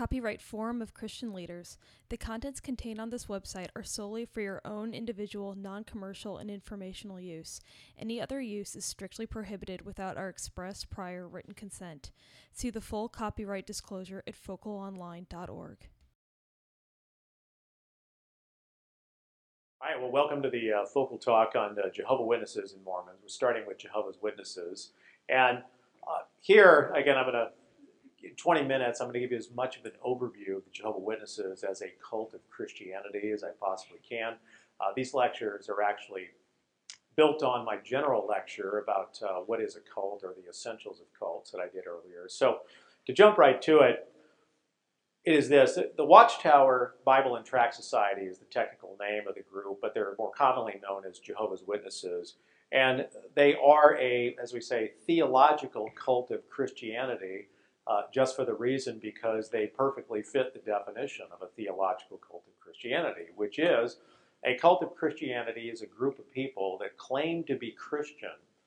Copyright Forum of Christian Leaders. The contents contained on this website are solely for your own individual, non-commercial, and informational use. Any other use is strictly prohibited without our express prior written consent. See the full copyright disclosure at focalonline.org. All right, well, welcome to the Focal Talk on Jehovah's Witnesses and Mormons. We're starting with Jehovah's Witnesses. And here, again, in 20 minutes, I'm going to give you as much of an overview of the Jehovah's Witnesses as a cult of Christianity as I possibly can. These lectures are actually built on my general lecture about what is a cult or the essentials of cults that I did earlier. So to jump right to it, it is this. The Watchtower Bible and Tract Society is the technical name of the group, but they're more commonly known as Jehovah's Witnesses. And they are as we say, theological cult of Christianity, just for the reason because they perfectly fit the definition of a theological cult of Christianity, which is a cult of Christianity is a group of people that claim to be Christian,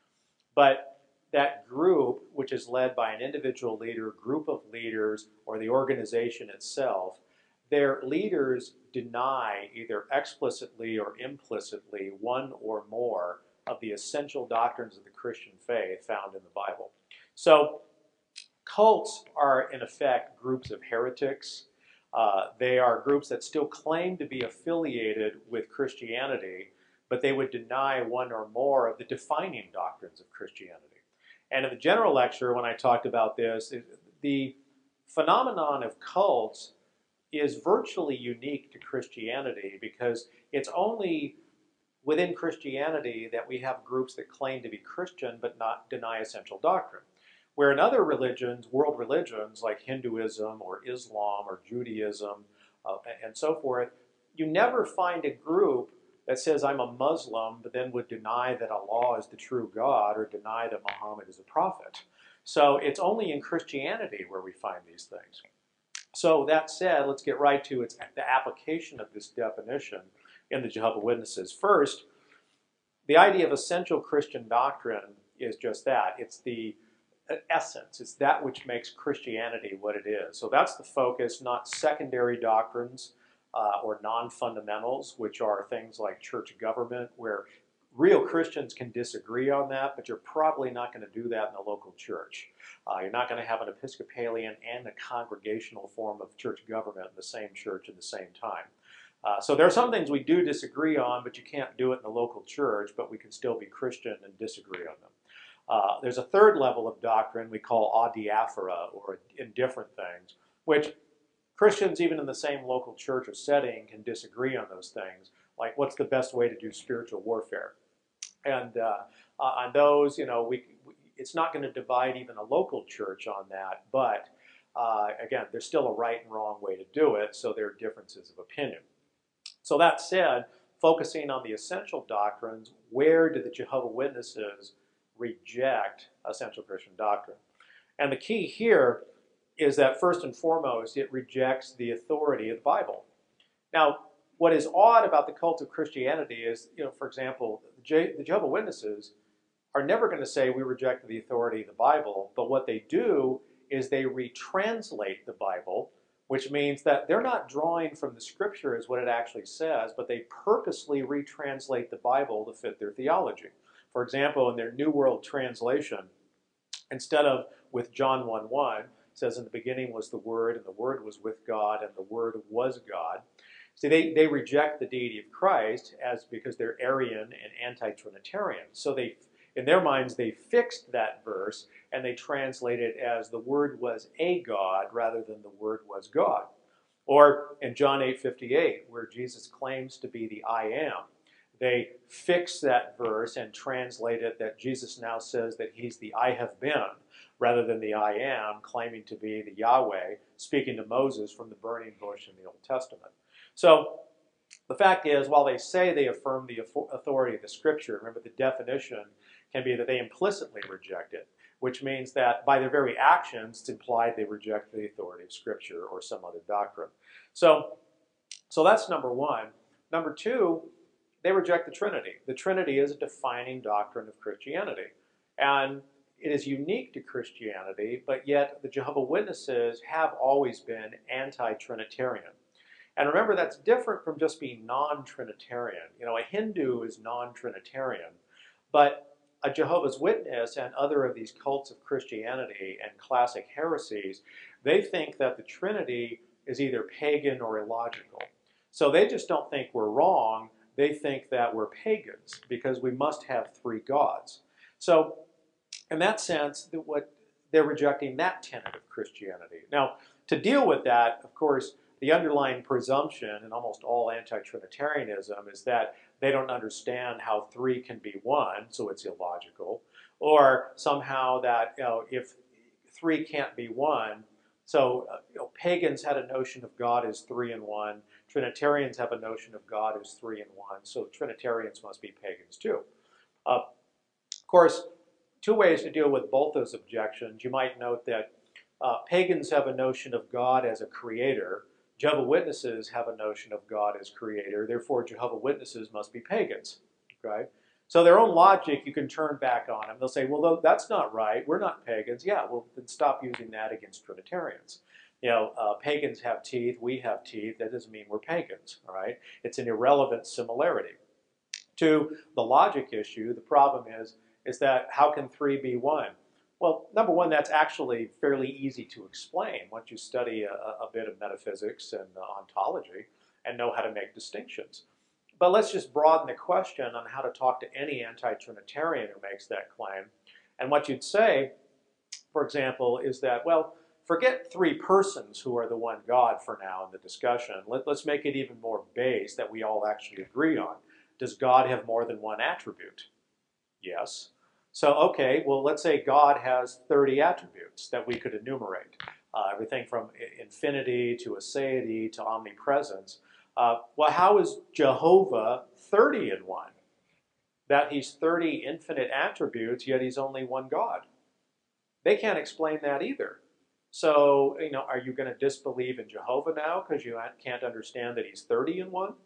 but that group, which is led by an individual leader, group of leaders, or the organization itself, their leaders deny either explicitly or implicitly one or more of the essential doctrines of the Christian faith found in the Bible. So cults are, in effect, groups of heretics. They are groups that still claim to be affiliated with Christianity, but they would deny one or more of the defining doctrines of Christianity. And in the general lecture, when I talked about this, the phenomenon of cults is virtually unique to Christianity because it's only within Christianity that we have groups that claim to be Christian but not deny essential doctrine. Where in other religions, world religions like Hinduism or Islam or Judaism and so forth, you never find a group that says I'm a Muslim but then would deny that Allah is the true God or deny that Muhammad is a prophet. So it's only in Christianity where we find these things. So that said, let's get right to the application of this definition in the Jehovah's Witnesses. First, the idea of essential Christian doctrine is just that. It's the essence. It's that which makes Christianity what it is. So that's the focus, not secondary doctrines or non-fundamentals, which are things like church government, where real Christians can disagree on that, but you're probably not going to do that in the local church. You're not going to have an Episcopalian and a congregational form of church government in the same church at the same time. So there are some things we do disagree on, but you can't do it in the local church, but we can still be Christian and disagree on them. There's a third level of doctrine we call adiaphora, or indifferent things, which Christians, even in the same local church or setting, can disagree on those things, like what's the best way to do spiritual warfare. And on those, it's not going to divide even a local church on that, but again, there's still a right and wrong way to do it, so there are differences of opinion. So that said, focusing on the essential doctrines, where do the Jehovah's Witnesses reject essential Christian doctrine? And the key here is that first and foremost, it rejects the authority of the Bible. Now, what is odd about the cult of Christianity is, for example, the Jehovah's Witnesses are never going to say we reject the authority of the Bible, but what they do is they retranslate the Bible, which means that they're not drawing from the Scripture as what it actually says, but they purposely retranslate the Bible to fit their theology. For example, in their New World Translation, instead of with John 1:1, it says, in the beginning was the Word, and the Word was with God, and the Word was God. See, they reject the deity of Christ because they're Arian and anti-Trinitarian. So in their minds, they fixed that verse, and they translate it as the Word was a God rather than the Word was God. Or in John 8:58, where Jesus claims to be the I am, they fix that verse and translate it that Jesus now says that he's the I have been, rather than the I am, claiming to be the Yahweh, speaking to Moses from the burning bush in the Old Testament. So the fact is, while they say they affirm the authority of the Scripture, remember the definition can be that they implicitly reject it, which means that by their very actions, it's implied they reject the authority of Scripture or some other doctrine. So that's number one. Number two, they reject the Trinity. The Trinity is a defining doctrine of Christianity. And it is unique to Christianity, but yet the Jehovah's Witnesses have always been anti-Trinitarian. And remember, that's different from just being non-Trinitarian. You know, a Hindu is non-Trinitarian, but a Jehovah's Witness and other of these cults of Christianity and classic heresies, they think that the Trinity is either pagan or illogical. So they just don't think we're wrong. They think that we're pagans because we must have three gods. So in that sense, they're rejecting that tenet of Christianity. Now, to deal with that, of course, the underlying presumption in almost all anti-Trinitarianism is that they don't understand how three can be one, so it's illogical, or somehow that if three can't be one, so pagans had a notion of God as three in one, Trinitarians have a notion of God as three in one, so Trinitarians must be pagans too. Of course, two ways to deal with both those objections. You might note that pagans have a notion of God as a creator. Jehovah's Witnesses have a notion of God as creator. Therefore, Jehovah's Witnesses must be pagans. Okay? So their own logic you can turn back on them. They'll say, well, that's not right. We're not pagans. Yeah, well, then stop using that against Trinitarians. You know, pagans have teeth. We have teeth. That doesn't mean we're pagans. All right? It's an irrelevant similarity. To the logic issue, the problem is that how can three be one? Well, number one, that's actually fairly easy to explain once you study a bit of metaphysics and ontology and know how to make distinctions. But let's just broaden the question on how to talk to any anti-Trinitarian who makes that claim. And what you'd say, for example, is that, well, forget three persons who are the one God for now in the discussion. Let's make it even more base that we all actually agree on. Does God have more than one attribute? Yes. So, okay, well, let's say God has 30 attributes that we could enumerate. Everything from infinity to aseity to omnipresence. Well, how is Jehovah 30 in one? That he's 30 infinite attributes, yet he's only one God. They can't explain that either. So, you know, are you going to disbelieve in Jehovah now because you can't understand that he's 30 in one?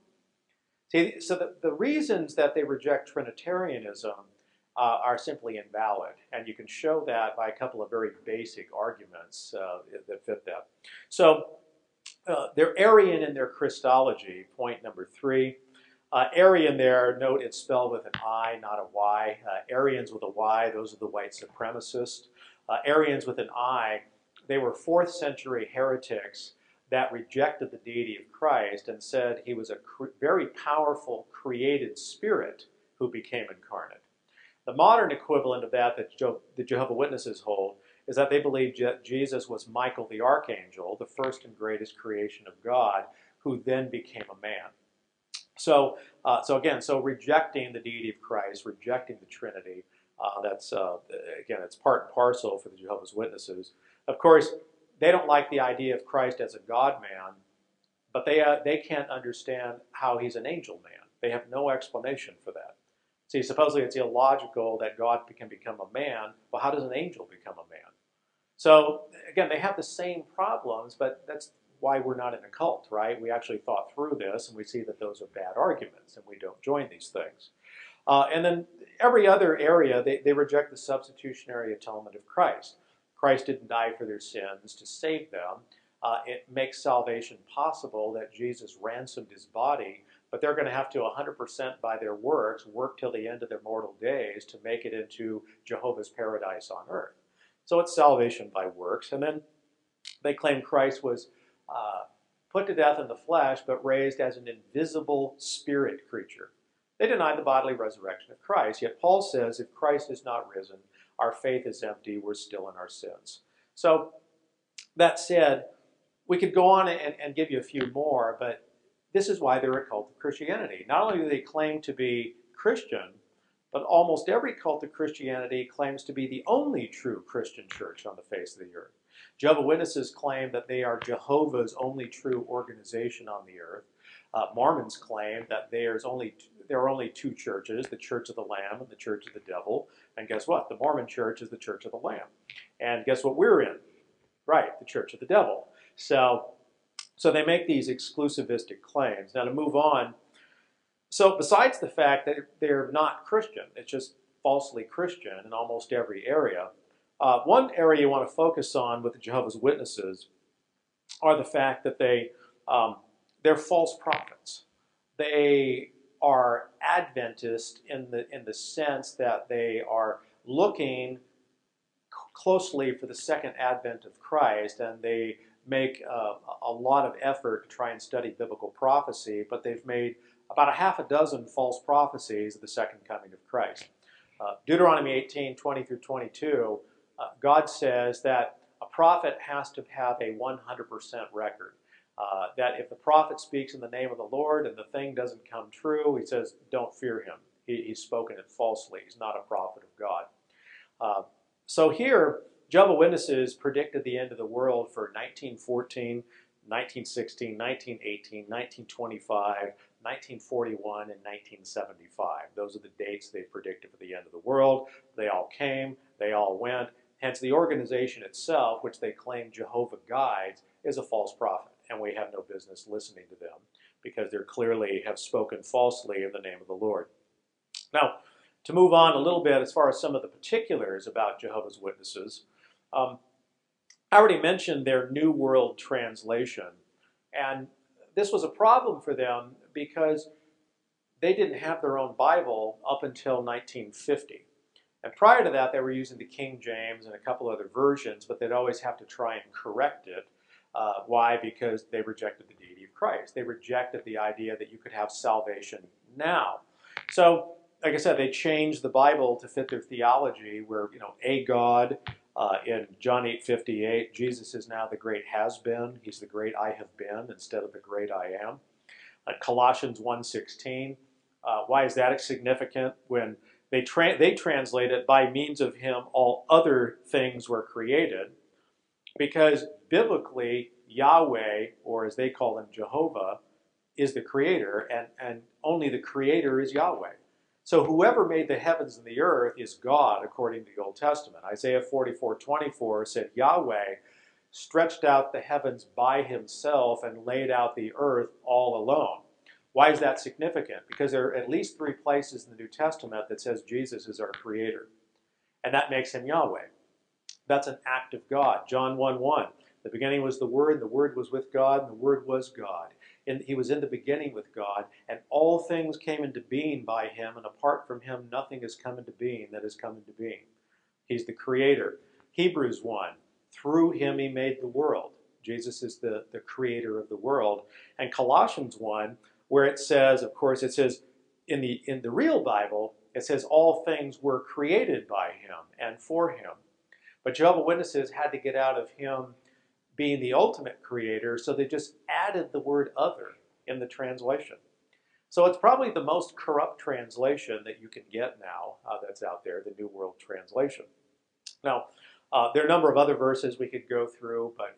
See, so the reasons that they reject Trinitarianism are simply invalid. And you can show that by a couple of very basic arguments that fit that. So they're Arian in their Christology, point number 3. Arian there, note it's spelled with an I, not a Y. Arians with a Y, those are the white supremacists. Arians with an I, they were 4th century heretics that rejected the deity of Christ and said he was a very powerful created spirit who became incarnate. The modern equivalent of that the Jehovah's Witnesses hold is that they believe Jesus was Michael the Archangel, the first and greatest creation of God, who then became a man. So rejecting the deity of Christ, rejecting the Trinity, again, it's part and parcel for the Jehovah's Witnesses. Of course, they don't like the idea of Christ as a God-man, but they can't understand how he's an angel man. They have no explanation for that. See, supposedly it's illogical that God can become a man. Well, how does an angel become a man? So, again, they have the same problems, but that's why we're not in a cult, right? We actually thought through this, and we see that those are bad arguments, and we don't join these things. And then every other area, they reject the substitutionary atonement of Christ. Christ didn't die for their sins to save them. It makes salvation possible that Jesus ransomed his body, but they're going to have to 100% by their works work till the end of their mortal days to make it into Jehovah's paradise on earth. So it's salvation by works. And then they claim Christ was put to death in the flesh, but raised as an invisible spirit creature. They deny the bodily resurrection of Christ, yet Paul says if Christ is not risen, our faith is empty, we're still in our sins. So that said, we could go on and give you a few more, but this is why they're a cult of Christianity. Not only do they claim to be Christian, but almost every cult of Christianity claims to be the only true Christian church on the face of the earth. Jehovah's Witnesses claim that they are Jehovah's only true organization on the earth. Mormons claim that there are only two churches, the Church of the Lamb and the Church of the Devil. And guess what? The Mormon Church is the Church of the Lamb. And guess what we're in? Right, the Church of the Devil. So they make these exclusivistic claims. Now to move on, so besides the fact that they're not Christian, it's just falsely Christian in almost every area, One area you want to focus on with the Jehovah's Witnesses are the fact that they're false prophets. They are Adventist in the sense that they are looking closely for the second advent of Christ, and they make a lot of effort to try and study biblical prophecy, but they've made about a half a dozen false prophecies of the second coming of Christ. Deuteronomy 18, 20 through 22, God says that a prophet has to have a 100% record. That if the prophet speaks in the name of the Lord and the thing doesn't come true, he says, don't fear him. He's spoken it falsely. He's not a prophet of God. So here, Jehovah's Witnesses predicted the end of the world for 1914, 1916, 1918, 1925, 1941, and 1975. Those are the dates they predicted for the end of the world. They all came, they all went. Hence, the organization itself, which they claim Jehovah guides, is a false prophet, and we have no business listening to them because they clearly have spoken falsely in the name of the Lord. Now, to move on a little bit as far as some of the particulars about Jehovah's Witnesses, I already mentioned their New World Translation, and this was a problem for them because they didn't have their own Bible up until 1950. And prior to that, they were using the King James and a couple other versions, but they'd always have to try and correct it. Why? Because they rejected the deity of Christ. They rejected the idea that you could have salvation now. So, like I said, they changed the Bible to fit their theology where, a God, in John 8:58, Jesus is now the great has-been. He's the great I have been instead of the great I am. Colossians 1:16, why is that significant? When they translate it, by means of him all other things were created, because biblically Yahweh, or as they call him Jehovah, is the creator, and only the creator is Yahweh. So whoever made the heavens and the earth is God, according to the Old Testament. Isaiah 44:24 said, Yahweh stretched out the heavens by himself and laid out the earth all alone. Why is that significant? Because there are at least 3 places in the New Testament that says Jesus is our creator. And that makes him Yahweh. That's an act of God. John 1:1, the beginning was the Word was with God, and the Word was God. And he was in the beginning with God, and all things came into being by him, and apart from him nothing has come into being that has come into being. He's the creator. Hebrews 1, through him he made the world. Jesus is the creator of the world. And Colossians 1, where it says, of course, it says in the real Bible, it says all things were created by him and for him. But Jehovah's Witnesses had to get out of him being the ultimate creator, so they just added the word other in the translation. So it's probably the most corrupt translation that you can get now that's out there, the New World Translation. Now, there are a number of other verses we could go through, but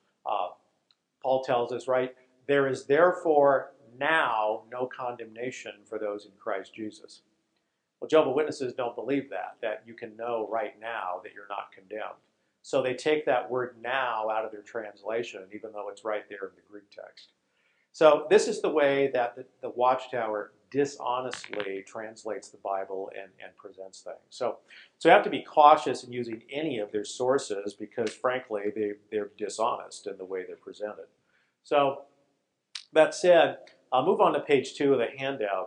Paul tells us, right, there is therefore now no condemnation for those in Christ Jesus. Well, Jehovah's Witnesses don't believe that you can know right now that you're not condemned. So they take that word now out of their translation, even though it's right there in the Greek text. So this is the way that the Watchtower dishonestly translates the Bible and presents things. So you have to be cautious in using any of their sources because, frankly, they're dishonest in the way they're presented. So that said, I'll move on to page 2 of the handout.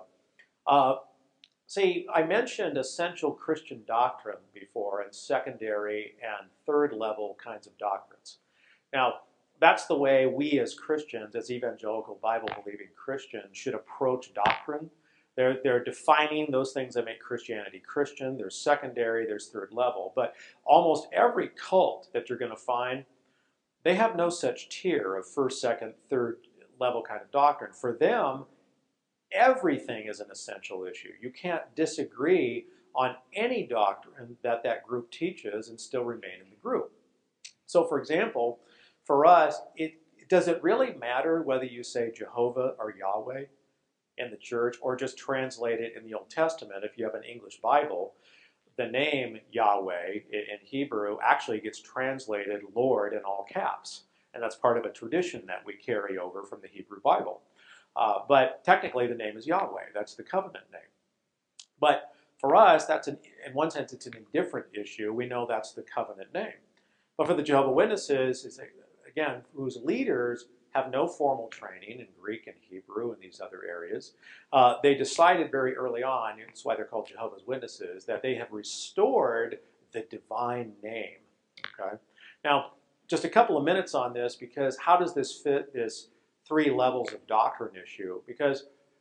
See, I mentioned essential Christian doctrine before and secondary and third level kinds of doctrines. Now, that's the way we as Christians, as evangelical Bible-believing Christians, should approach doctrine. They're defining those things that make Christianity Christian. There's secondary, there's third level. But almost every cult that you're going to find, they have no such tier of first, second, third level kind of doctrine. For them, everything is an essential issue. You can't disagree on any doctrine that group teaches and still remain in the group. So, for example, for us, does it really matter whether you say Jehovah or Yahweh in the church or just translate it in the Old Testament? If you have an English Bible, the name Yahweh in Hebrew actually gets translated Lord in all caps. And that's part of a tradition that we carry over from the Hebrew Bible. But technically the name is Yahweh. That's the covenant name. But for us, that's in one sense, it's an indifferent issue. We know that's the covenant name. But for the Jehovah's Witnesses, again, whose leaders have no formal training in Greek and Hebrew and these other areas, they decided very early on, that's why they're called Jehovah's Witnesses, that they have restored the divine name. Okay? Now, just a couple of minutes on this, because how does this fit this 3 levels of doctrine issue? Because,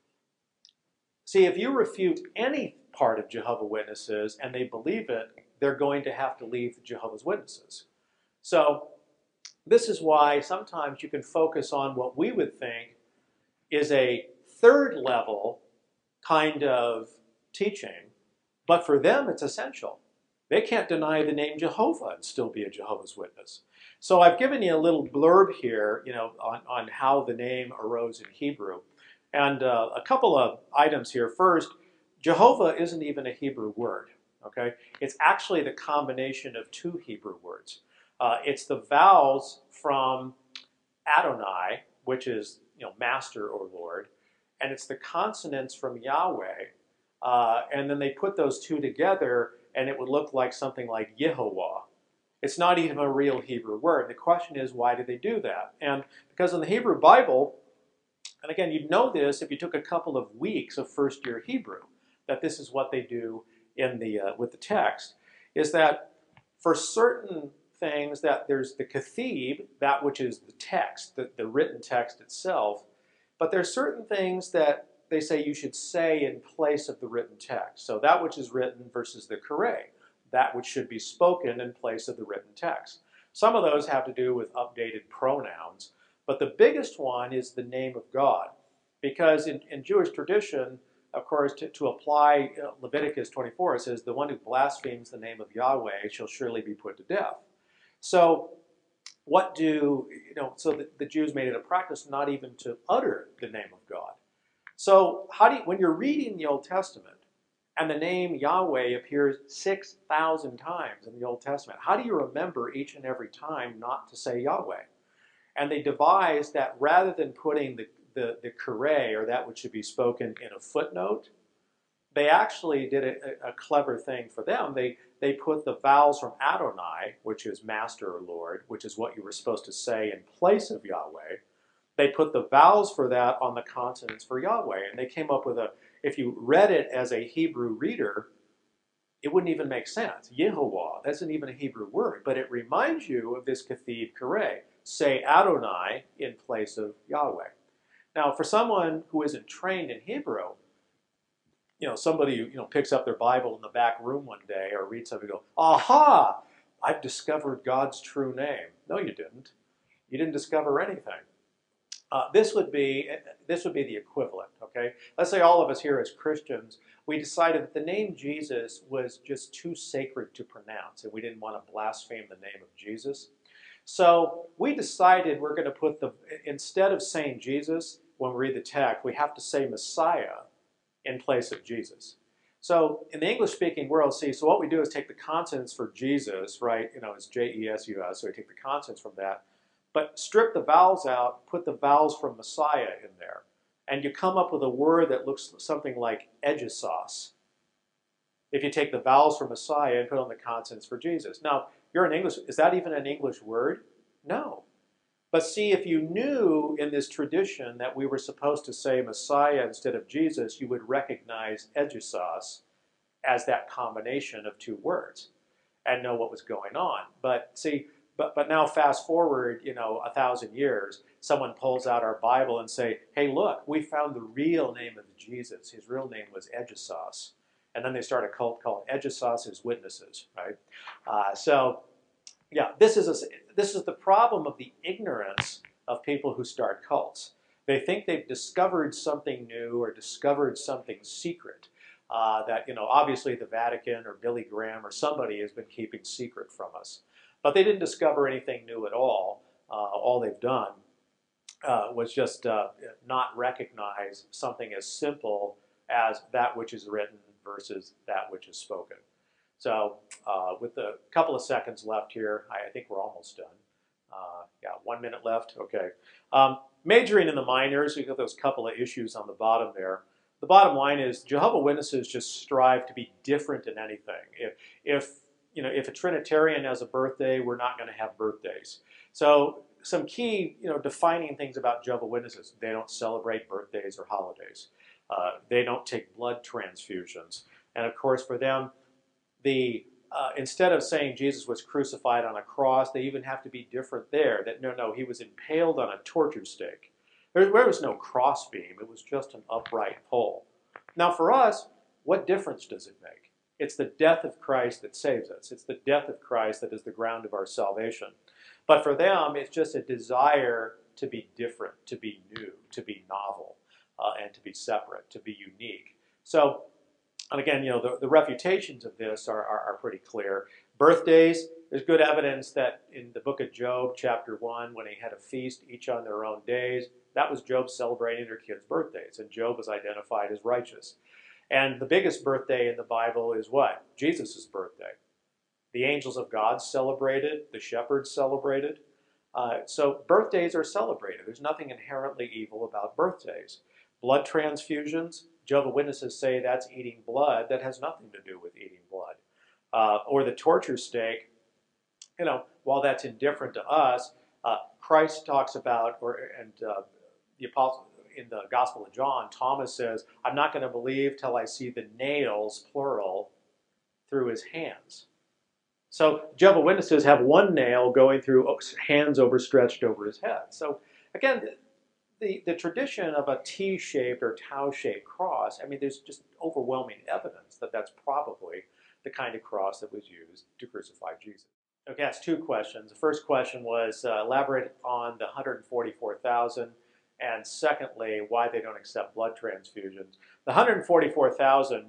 see, if you refute any part of Jehovah's Witnesses and they believe it, they're going to have to leave the Jehovah's Witnesses. So this is why sometimes you can focus on what we would think is a 3rd level kind of teaching, but for them it's essential. They can't deny the name Jehovah and still be a Jehovah's Witness. So I've given you a little blurb here, on how the name arose in Hebrew. And a couple of items here. First, Jehovah isn't even a Hebrew word, okay? It's actually the combination of 2 Hebrew words. It's the vowels from Adonai, which is master or Lord, and it's the consonants from Yahweh, and then they put those 2 together, and it would look like something like Yehovah. It's not even a real Hebrew word. The question is, why did they do that? And because in the Hebrew Bible, and again, you'd know this if you took a couple of weeks of first-year Hebrew, that this is what they do in with the text, is that for certain things that there's the kathib, that which is the text, the written text itself, but there's certain things that they say you should say in place of the written text. So that which is written versus the kare, that which should be spoken in place of the written text. Some of those have to do with updated pronouns, but the biggest one is the name of God. Because in Jewish tradition, of course, to apply Leviticus 24, it says, the one who blasphemes the name of Yahweh shall surely be put to death. So so the Jews made it a practice not even to utter the name of God. So when you're reading the Old Testament, and the name Yahweh appears 6,000 times in the Old Testament, how do you remember each and every time not to say Yahweh? And they devised that rather than putting the kare, or that which should be spoken, in a footnote, they actually did a clever thing for them. They put the vowels from Adonai, which is master or Lord, which is what you were supposed to say in place of Yahweh. They put the vowels for that on the consonants for Yahweh. And they came up with if you read it as a Hebrew reader, it wouldn't even make sense. Yehovah, that's not even a Hebrew word, but it reminds you of this kathib kare. Say Adonai in place of Yahweh. Now, for someone who isn't trained in Hebrew, somebody who picks up their Bible in the back room one day or reads something and go, aha, I've discovered God's true name. No, you didn't. You didn't discover anything. This would be the equivalent, okay? Let's say all of us here as Christians, we decided that the name Jesus was just too sacred to pronounce, and we didn't want to blaspheme the name of Jesus. So we decided we're going to put instead of saying Jesus, when we read the text, we have to say Messiah in place of Jesus. So in the English-speaking world, so what we do is take the consonants for Jesus, right? It's J-E-S-U-S, so we take the consonants from that, but strip the vowels out, put the vowels from Messiah in there, and you come up with a word that looks something like Edgesauce. If you take the vowels from Messiah and put on the consonants for Jesus. Now, you're in English. Is that even an English word? No. But see, if you knew in this tradition that we were supposed to say Messiah instead of Jesus, you would recognize Edgesauce as that combination of 2 words and know what was going on. But see, but now fast forward, 1,000 years, someone pulls out our Bible and say, hey, look, we found the real name of Jesus. His real name was Edgesauce. And then they start a cult called Edgesauce's Witnesses, right? Yeah, this is the problem of the ignorance of people who start cults. They think they've discovered something new or discovered something secret that, obviously the Vatican or Billy Graham or somebody has been keeping secret from us. But they didn't discover anything new at all. All they've done was just not recognize something as simple as that which is written versus that which is spoken. So with a couple of seconds left here, I think we're almost done. Yeah, 1 minute left. Okay. Majoring in the minors, we got those couple of issues on the bottom there. the bottom line is Jehovah's Witnesses just strive to be different in anything. If a Trinitarian has a birthday, we're not going to have birthdays. So some key defining things about Jehovah's Witnesses: they don't celebrate birthdays or holidays. They don't take blood transfusions, and of course for them, instead of saying Jesus was crucified on a cross, they even have to be different there. That no, he was impaled on a torture stake. There was no crossbeam. It was just an upright pole. Now for us, what difference does it make? It's the death of Christ that saves us. It's the death of Christ that is the ground of our salvation. But for them, it's just a desire to be different, to be new, to be novel, and to be separate, to be unique. So, and again, the refutations of this are pretty clear. Birthdays, there's good evidence that in the book of Job, chapter 1, when he had a feast, each on their own days, that was Job celebrating their kids' birthdays, and Job was identified as righteous. And the biggest birthday in the Bible is what? Jesus' birthday. The angels of God celebrated, the shepherds celebrated. So birthdays are celebrated. There's nothing inherently evil about birthdays. Blood transfusions, Jehovah's Witnesses say that's eating blood. That has nothing to do with eating blood. Or the torture stake, while that's indifferent to us, Christ talks about, the apostle in the Gospel of John, Thomas says, I'm not going to believe till I see the nails, plural, through his hands. So Jehovah's Witnesses have one nail going through, hands overstretched over his head. So again, the tradition of a T-shaped or tau-shaped cross, there's just overwhelming evidence that that's probably the kind of cross that was used to crucify Jesus. Okay, that's two questions. The first question was elaborate on the 144,000. And secondly, why they don't accept blood transfusions. The 144,000,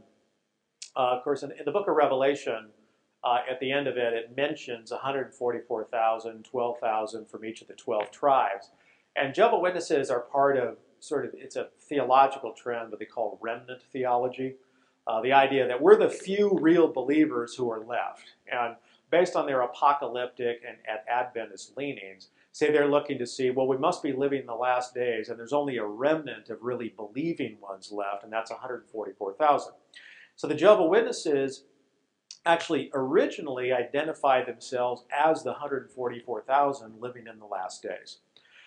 of course, in the book of Revelation, at the end of it, it mentions 144,000, 12,000 from each of the 12 tribes. And Jehovah's Witnesses are part of it's a theological trend that they call remnant theology. The idea that we're the few real believers who are left. And based on their apocalyptic and Adventist leanings, say they're looking to see, well, we must be living in the last days, and there's only a remnant of really believing ones left, and that's 144,000. So the Jehovah's Witnesses actually originally identified themselves as the 144,000 living in the last days.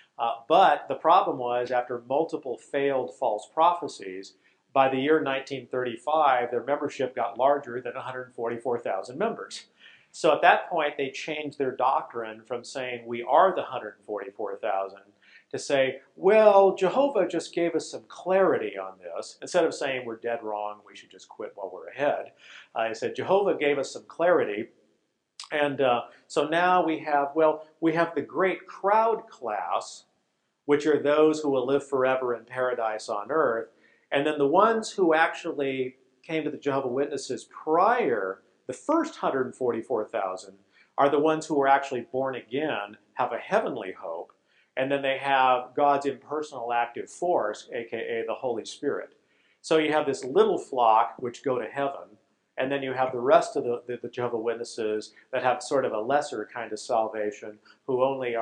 But the problem was, after multiple failed false prophecies, by the year 1935, their membership got larger than 144,000 members. So at that point, they changed their doctrine from saying we are the 144,000 to say, well, Jehovah just gave us some clarity on this. Instead of saying we're dead wrong, we should just quit while we're ahead. I said Jehovah gave us some clarity. And so now we have the great crowd class, which are those who will live forever in paradise on earth. And then the ones who actually came to the Jehovah's Witnesses prior, the first 144,000, are the ones who were actually born again, have a heavenly hope, and then they have God's impersonal active force, aka the Holy Spirit. So you have this little flock which go to heaven, and then you have the rest of the Jehovah's Witnesses that have sort of a lesser kind of salvation, who only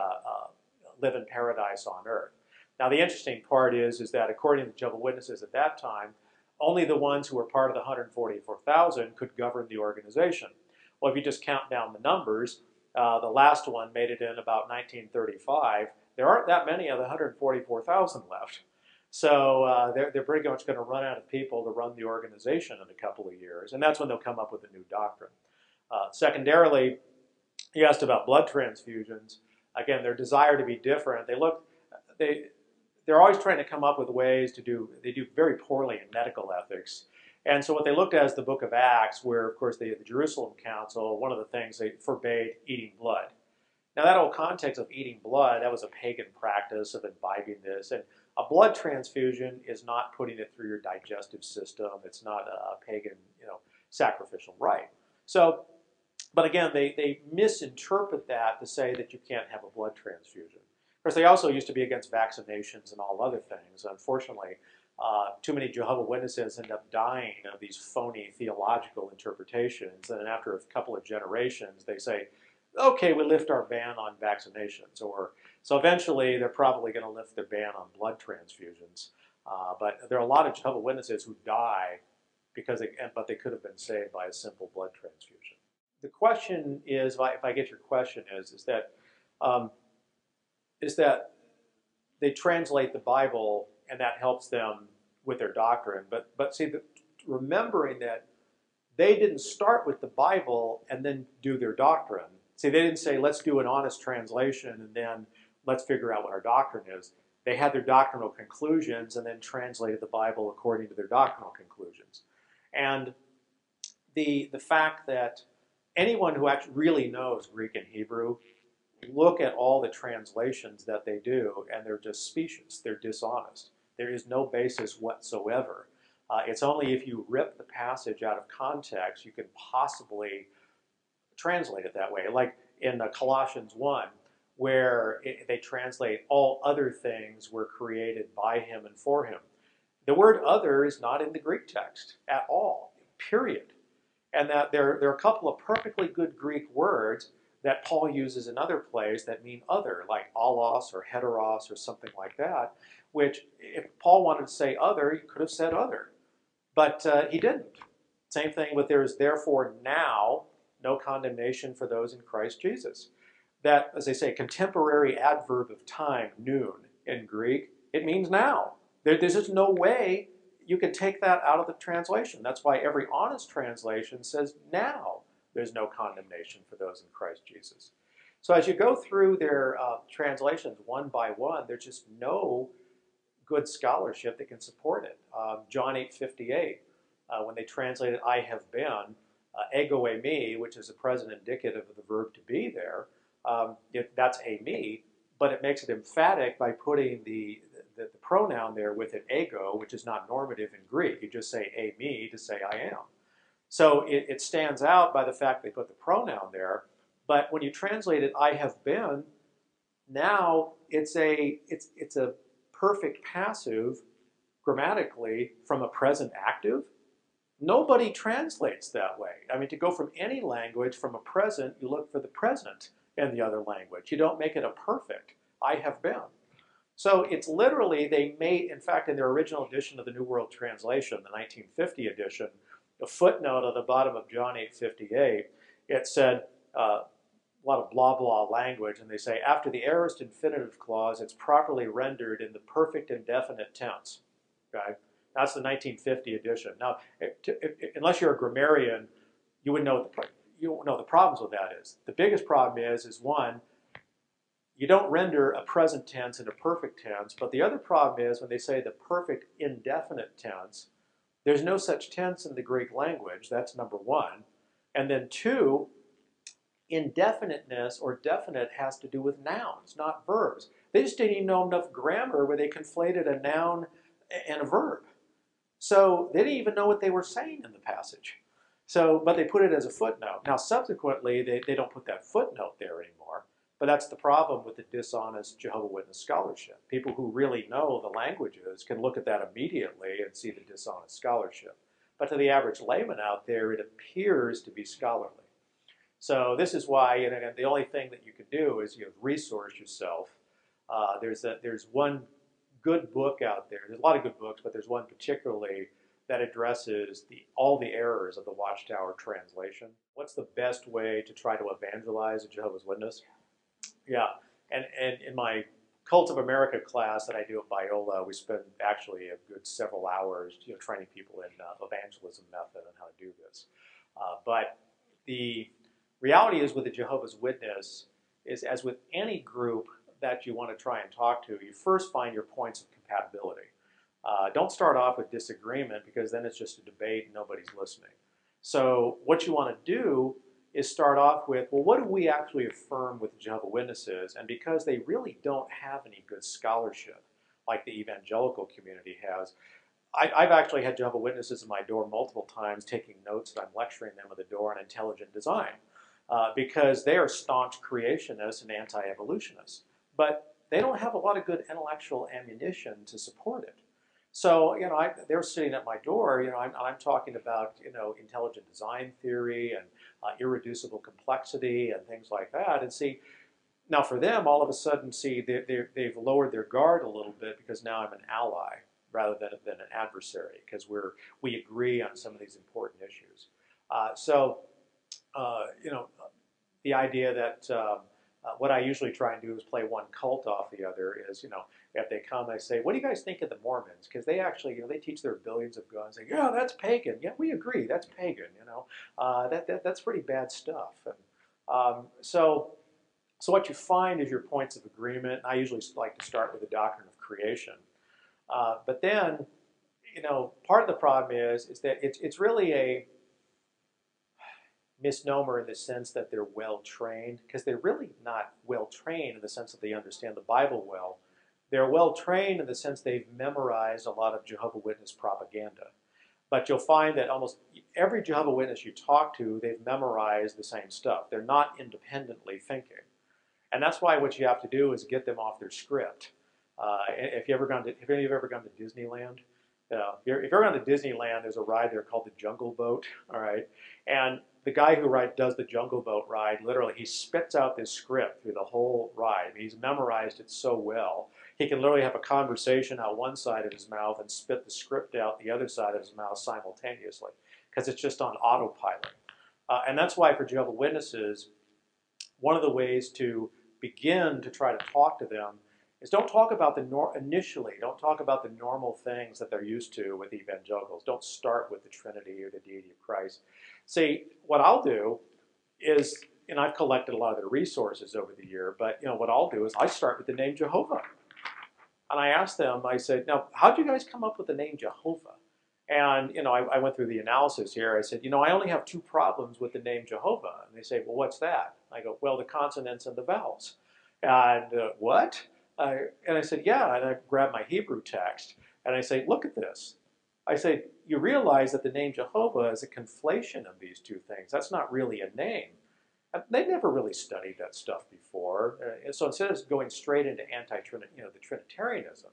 live in paradise on earth. Now the interesting part is that according to the Jehovah's Witnesses at that time, only the ones who were part of the 144,000 could govern the organization. Well, if you just count down the numbers, the last one made it in about 1935. There aren't that many of the 144,000 left. So they're pretty much going to run out of people to run the organization in a couple of years, and that's when they'll come up with a new doctrine. Secondarily, you asked about blood transfusions. Again, their desire to be different. They're always trying to come up with ways they do very poorly in medical ethics. And so what they looked at is the book of Acts, where, of course, the Jerusalem Council, one of the things they forbade eating blood. Now, that whole context of eating blood, that was a pagan practice of imbibing this. And a blood transfusion is not putting it through your digestive system. It's not a pagan, sacrificial rite. So, but again, they misinterpret that to say that you can't have a blood transfusion. Of course, they also used to be against vaccinations and all other things. Unfortunately, too many Jehovah's Witnesses end up dying of these phony theological interpretations. And then after a couple of generations, they say, okay, we lift our ban on vaccinations. So eventually, they're probably going to lift their ban on blood transfusions. But there are a lot of Jehovah's Witnesses who die but they could have been saved by a simple blood transfusion. The question is, if I get your question, um, is that they translate the Bible and that helps them with their doctrine. But see, remembering that they didn't start with the Bible and then do their doctrine. See, they didn't say, let's do an honest translation and then let's figure out what our doctrine is. They had their doctrinal conclusions and then translated the Bible according to their doctrinal conclusions. And the fact that anyone who actually really knows Greek and Hebrew, look at all the translations that they do, and they're just specious. They're dishonest. There is no basis whatsoever. It's only if you rip the passage out of context you can possibly translate it that way. Like in Colossians 1, where they translate all other things were created by him and for him. The word other is not in the Greek text at all, period. And that there are a couple of perfectly good Greek words that Paul uses in other places that mean other, like allos or heteros or something like that, which if Paul wanted to say other, he could have said other. But he didn't. Same thing with there is therefore now no condemnation for those in Christ Jesus. That, as they say, contemporary adverb of time, noon, in Greek, it means now. There's just no way you can take that out of the translation. That's why every honest translation says now there's no condemnation for those in Christ Jesus. So as you go through their translations one by one, there's just no good scholarship that can support it. John 8:58, when they translated I have been, ego eimi, which is a present indicative of the verb to be there, that's eimi, but it makes it emphatic by putting the pronoun there with an ego, which is not normative in Greek. You just say eimi to say I am. So it stands out by the fact they put the pronoun there, but when you translate it I have been, now it's a perfect passive grammatically from a present active. Nobody translates that way. I mean, to go from any language from a present, you look for the present in the other language. You don't make it a perfect. I have been. So it's literally, they made, in fact, in their original edition of the New World Translation, the 1950 edition, a footnote at the bottom of John 8:58, it said, a lot of blah blah language, and they say after the aorist infinitive clause, it's properly rendered in the perfect indefinite tense. Okay, that's the 1950 edition. Now, unless you're a grammarian, you wouldn't know what the problems with that is. The biggest problem is one, you don't render a present tense into perfect tense, but the other problem is when they say the perfect indefinite tense, there's no such tense in the Greek language. That's number one. And then two, indefiniteness or definite has to do with nouns, not verbs. They just didn't even know enough grammar where they conflated a noun and a verb. So they didn't even know what they were saying in the passage. So, but they put it as a footnote. Now, subsequently, they don't put that footnote there anymore. But that's the problem with the dishonest Jehovah's Witness scholarship. People who really know the languages can look at that immediately and see the dishonest scholarship. But to the average layman out there, it appears to be scholarly. So this is why, the only thing that you can do is resource yourself. There's one good book out there. There's a lot of good books, but there's one particularly that addresses all the errors of the Watchtower translation. What's the best way to try to evangelize a Jehovah's Witness? Yeah, and in my Cult of America class that I do at Biola, we spend actually a good several hours training people in evangelism method and how to do this. But the reality is with the Jehovah's Witness is, as with any group that you want to try and talk to, you first find your points of compatibility. Don't start off with disagreement, because then it's just a debate and nobody's listening. So what you want to do is start off with, well, what do we actually affirm with the Jehovah's Witnesses? And because they really don't have any good scholarship like the evangelical community has, I've actually had Jehovah's Witnesses in my door multiple times taking notes that I'm lecturing them at the door on intelligent design, because they are staunch creationists and anti-evolutionists. But they don't have a lot of good intellectual ammunition to support it. So, they're sitting at my door, I'm talking about, intelligent design theory and irreducible complexity and things like that. And see, now for them, all of a sudden, see, they've lowered their guard a little bit because now I'm an ally rather than an adversary, because we agree on some of these important issues. So, the idea that what I usually try and do is play one cult off the other is, if they come, I say, what do you guys think of the Mormons? Because they actually, they teach their billions of guns. They go, yeah, that's pagan. Yeah, we agree, that's pagan. That's pretty bad stuff. And so what you find is your points of agreement. I usually like to start with the doctrine of creation. But then, part of the problem is that it's really a misnomer in the sense that they're well trained, because they're really not well trained in the sense that they understand the Bible well. They're well trained in the sense they've memorized a lot of Jehovah's Witness propaganda. But you'll find that almost every Jehovah's Witness you talk to, they've memorized the same stuff. They're not independently thinking. And that's why what you have to do is get them off their script. If any of you have ever gone to Disneyland, if you've ever gone to Disneyland, there's a ride there called the Jungle Boat, all right? And the guy who does the Jungle Boat ride, literally, he spits out this script through the whole ride. He's memorized it so well. He can literally have a conversation out one side of his mouth and spit the script out the other side of his mouth simultaneously, because it's just on autopilot. And that's why for Jehovah's Witnesses, one of the ways to begin to try to talk to them is don't talk about don't talk about the normal things that they're used to with evangelicals. Don't start with the Trinity or the deity of Christ. See, what I'll do is, and I've collected a lot of their resources over the year, but what I'll do is I start with the name Jehovah. And I asked them, I said, now, how'd you guys come up with the name Jehovah? And, I went through the analysis here. I said, I only have two problems with the name Jehovah. And they say, well, what's that? I go, well, the consonants and the vowels. And what? And I said, yeah. And I grabbed my Hebrew text. And I say, look at this. I say, you realize that the name Jehovah is a conflation of these two things. That's not really a name. And they never really studied that stuff before. So instead of going straight into the Trinitarianism,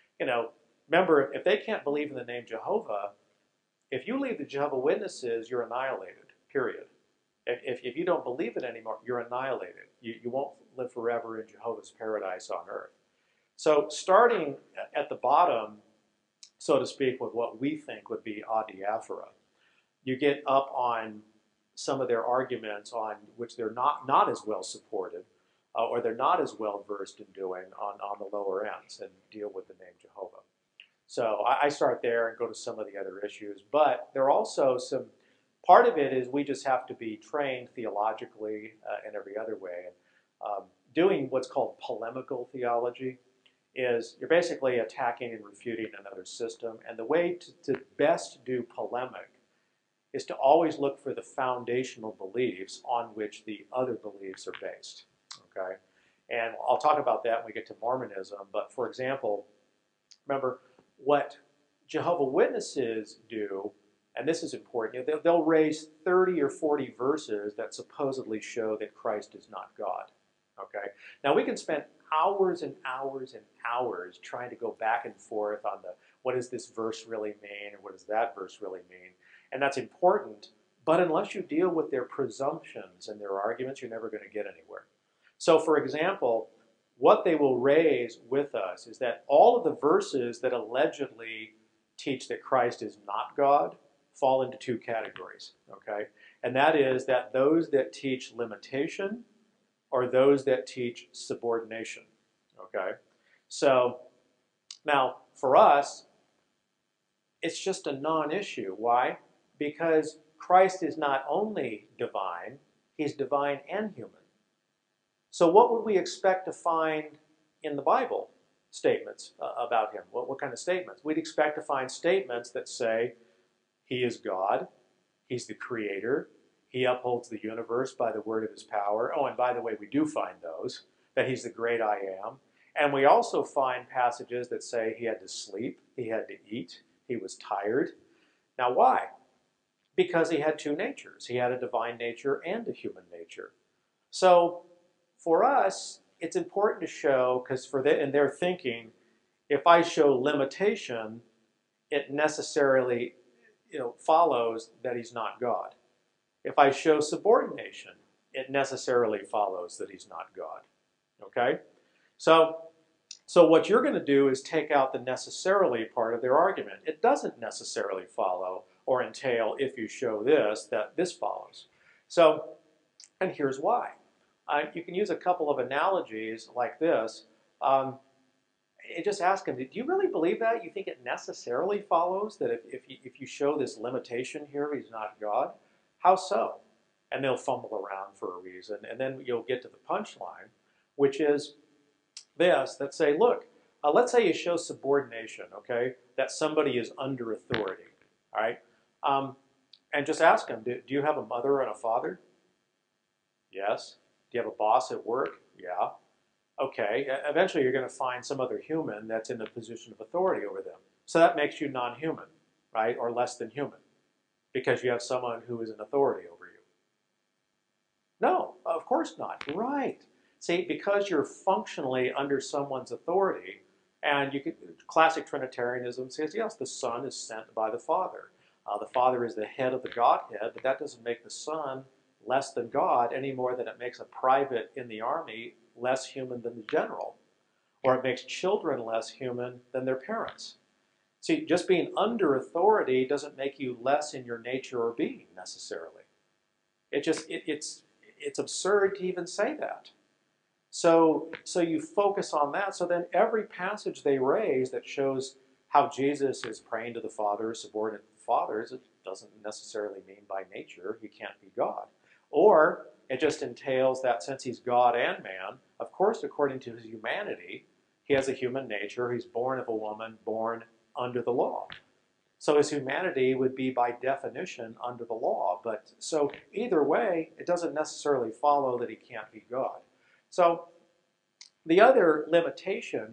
remember, if they can't believe in the name Jehovah, if you leave the Jehovah's Witnesses, you're annihilated, period. If you don't believe it anymore, you're annihilated. You won't live forever in Jehovah's paradise on earth. So starting at the bottom, so to speak, with what we think would be adiaphora, you get up on some of their arguments on which they're not as well supported, or they're not as well versed in doing on the lower ends, and deal with the name Jehovah. So I start there and go to some of the other issues. But there are also some, part of it is we just have to be trained theologically in every other way. And doing what's called polemical theology is you're basically attacking and refuting another system. And the way to best do polemic is to always look for the foundational beliefs on which the other beliefs are based. Okay? And I'll talk about that when we get to Mormonism. But for example, remember, what Jehovah's Witnesses do, and this is important, they'll raise 30 or 40 verses that supposedly show that Christ is not God. Okay? Now we can spend hours and hours and hours trying to go back and forth on what does this verse really mean, or what does that verse really mean, and that's important, but unless you deal with their presumptions and their arguments, you're never going to get anywhere. So for example, what they will raise with us is that all of the verses that allegedly teach that Christ is not God fall into two categories, okay? And that is that those that teach limitation or those that teach subordination, okay? So now for us, it's just a non-issue. Why? Because Christ is not only divine, he's divine and human. So what would we expect to find in the Bible statements about him? What kind of statements? We'd expect to find statements that say he is God, he's the creator, he upholds the universe by the word of his power. Oh, and by the way, we do find those, that he's the great I am. And we also find passages that say he had to sleep, he had to eat, he was tired. Now why? Because he had two natures. He had a divine nature and a human nature. So for us, it's important to show, because in their thinking, if I show limitation, it necessarily follows that he's not God. If I show subordination, it necessarily follows that he's not God. Okay? So So what you're going to do is take out the necessarily part of their argument. It doesn't necessarily follow or entail, if you show this, that this follows. So, and here's why. You can use a couple of analogies like this. And just ask them, do you really believe that? You think it necessarily follows that if you show this limitation here, he's not God? How so? And they'll fumble around for a reason. And then you'll get to the punchline, which is this, that say, look, let's say you show subordination, okay, that somebody is under authority, all right? And just ask them, do you have a mother and a father? Yes. Do you have a boss at work? Yeah. Okay, eventually you're going to find some other human that's in the position of authority over them. So that makes you non-human, right, or less than human, because you have someone who is an authority over you. No, of course not. Right. See, because you're functionally under someone's authority, and you could, classic Trinitarianism says, yes, the Son is sent by the Father. The Father is the head of the Godhead, but that doesn't make the Son less than God any more than it makes a private in the army less human than the general, or it makes children less human than their parents. See, just being under authority doesn't make you less in your nature or being necessarily. It's absurd to even say that. So you focus on that. So then every passage they raise that shows how Jesus is praying to the Father, subordinate to the Father, it doesn't necessarily mean by nature he can't be God. Or it just entails that since he's God and man, of course, according to his humanity, he has a human nature. He's born of a woman, born under the law. So his humanity would be by definition under the law. But so either way, it doesn't necessarily follow that he can't be God. So the other limitation,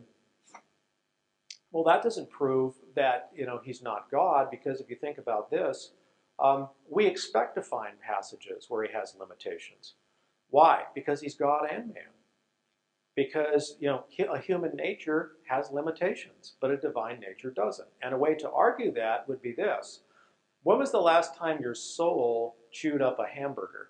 well, that doesn't prove that he's not God, because if you think about this, we expect to find passages where he has limitations. Why? Because he's God and man. Because a human nature has limitations, but a divine nature doesn't. And a way to argue that would be this. When was the last time your soul chewed up a hamburger?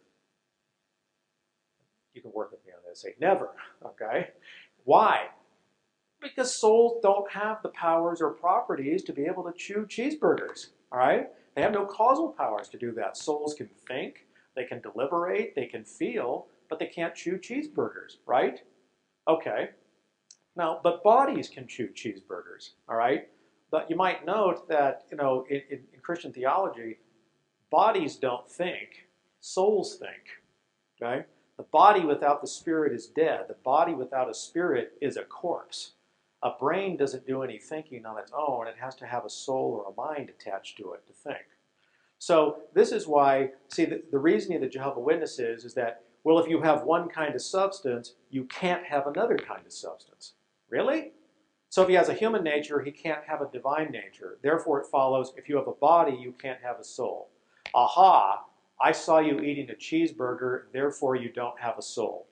You can work with me on this. Say never, okay? Why? Because souls don't have the powers or properties to be able to chew cheeseburgers, all right? They have no causal powers to do that. Souls can think, they can deliberate, they can feel, but they can't chew cheeseburgers, right? Okay. Now, but bodies can chew cheeseburgers, all right? But you might note that, in Christian theology, bodies don't think, souls think, okay? The body without the spirit is dead. The body without a spirit is a corpse. A brain doesn't do any thinking on its own. It has to have a soul or a mind attached to it to think. So this is why, see, the reasoning of the Jehovah's Witnesses is that, well, if you have one kind of substance, you can't have another kind of substance. Really? So if he has a human nature, he can't have a divine nature. Therefore, it follows, if you have a body, you can't have a soul. Aha, I saw you eating a cheeseburger, therefore you don't have a soul.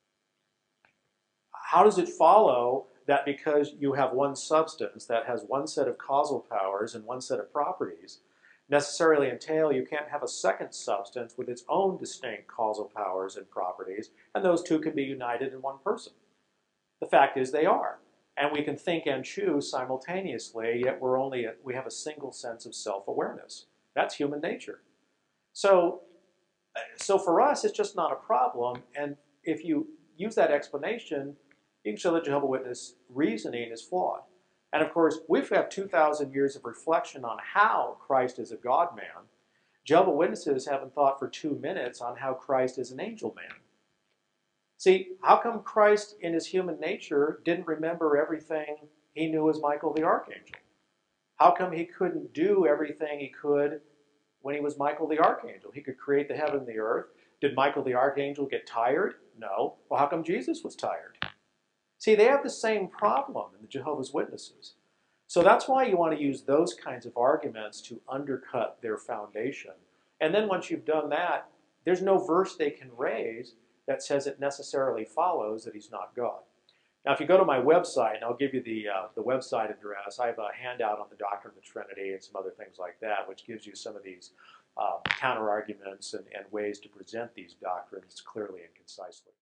How does it follow that because you have one substance that has one set of causal powers and one set of properties, necessarily entail you can't have a second substance with its own distinct causal powers and properties, and those two can be united in one person? The fact is they are. And we can think and choose simultaneously, yet we have a single sense of self-awareness. That's human nature. So for us, it's just not a problem. And if you use that explanation, you can show that Jehovah's Witness reasoning is flawed. And of course, we've had 2,000 years of reflection on how Christ is a God-man. Jehovah's Witnesses haven't thought for 2 minutes on how Christ is an angel-man. See, how come Christ in his human nature didn't remember everything he knew as Michael the Archangel? How come he couldn't do everything he could when he was Michael the Archangel? He could create the heaven and the earth. Did Michael the Archangel get tired? No. Well, how come Jesus was tired? See, they have the same problem in the Jehovah's Witnesses. So that's why you want to use those kinds of arguments to undercut their foundation. And then once you've done that, there's no verse they can raise that says it necessarily follows that he's not God. Now, if you go to my website, and I'll give you the website address, I have a handout on the doctrine of the Trinity and some other things like that, which gives you some of these counter-arguments and ways to present these doctrines clearly and concisely.